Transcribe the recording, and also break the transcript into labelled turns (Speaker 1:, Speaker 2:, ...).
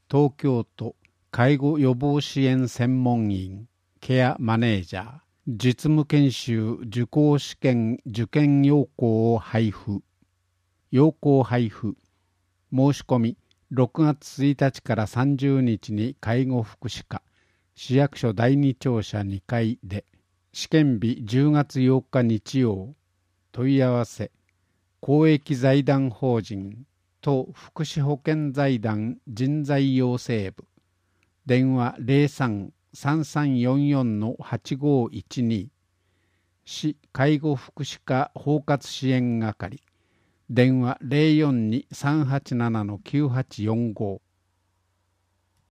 Speaker 1: 東京都介護予防支援専門員ケアマネージャー実務研修受講試験受験要項を配布要項配布申し込み6月1日から30日に介護福祉課市役所第2庁舎2階で試験日10月8日日曜問い合わせ公益財団法人と福祉保険財団人材養成部電話03-3344-8512市介護福祉課包括支援係電話042-387-9845